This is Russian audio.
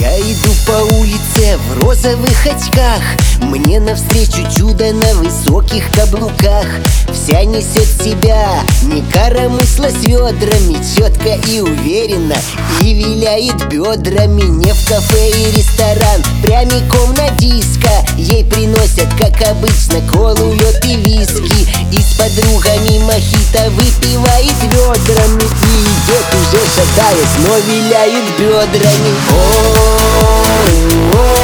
Я иду по улице в розовых очках, мне навстречу чудо на высоких каблуках. Вся несет себя, не коромысла с ведрами, четко и уверенно, и виляет бедрами. Не в кафе и ресторан, прямиком на диско. Ей приносят, как обычно, колу, лед и виски. И с подругами мохито выпивает ведрами. И идет уже шатаясь, но виляет бедрами. О-о-о.